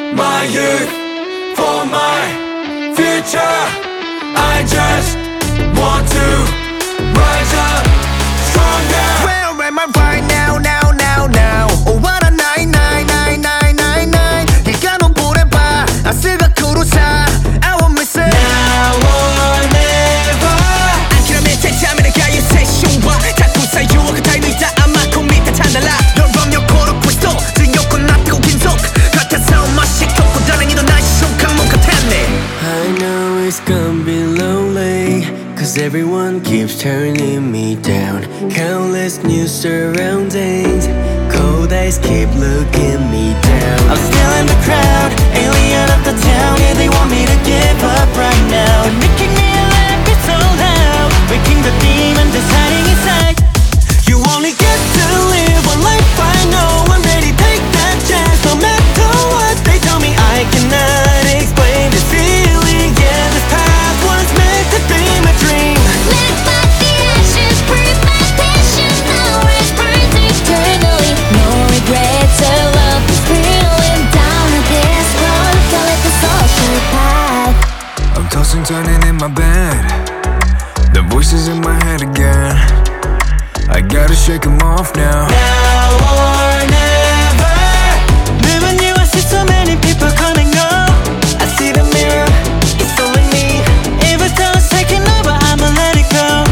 my youth, for my future. I just want to rise up stronger. Where am I right now, now, now, now? Oh, what a night, night, night, night, night, night. 네가 넌 보내봐, 아스가 쿠루사. I won't miss it. Now or never. 안키라면 대자면에 가요 세션과 자꾸 사유와 그 타이밍이다 아마 코미타 찬달라. 널 보며 고르고 있어 증욕고 납고 긴속 같아서 맛이 겹고 다행히도 날 시속한 목 같았네. I know it's gonna be lonely, cause everyone keeps turning me down. Countless new surroundings, cold eyes keep looking me down. I'm still in the crowd, alien of the town. Yeah, they want me to give up right now. They're making me laugh, it's so loud, waking the demon that's hiding inside. You only get to live one life, I know. I'm ready, take that chance, no matter what they tell me. I cannot explain this feeling. Yeah, this path was meant to be my dream. Lit by the ashes, breathe my passion. Now it burns eternally. No regrets, I love is feeling down at this road. Call it the social path. I'm tossing, turning in my bed. The voices in my head again. I gotta shake them off now. Now or never. Living you, I see so many people coming up. I see the mirror, it's only me. Every time it's taking over, I'ma let it go.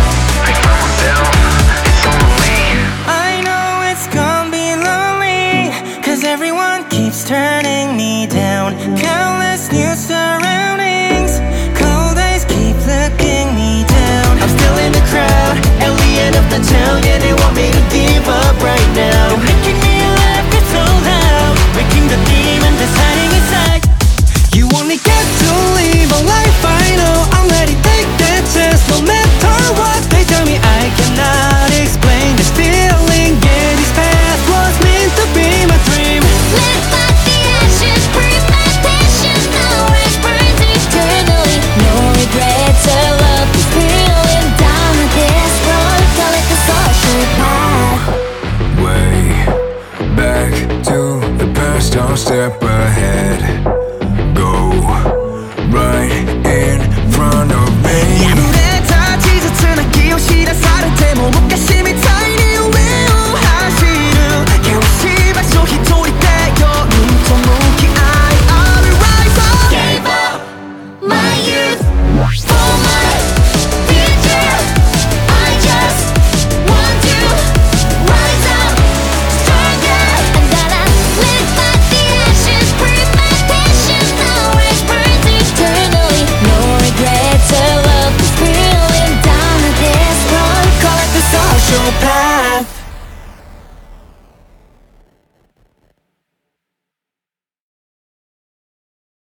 I know it's gonna be lonely, cause everyone keeps turning me down. Countless new surroundings, cold eyes keep looking me down. I'm still in the crowd, alien of the town. Yeah, they want me to give up right now. They're making me laugh, it's so loud, waking the demon that's hiding inside. You only get to live a life, I know. I'm ready, take that chance, no matter what they tell me. I cannot explain this feeling. Yeah, this path was meant to be my dream. Lit by the ashes, breathe my passion. Now it burns eternally. No regrets, I love is feeling down at this road. Call it the social path. Way back to the past, I'll step ahead.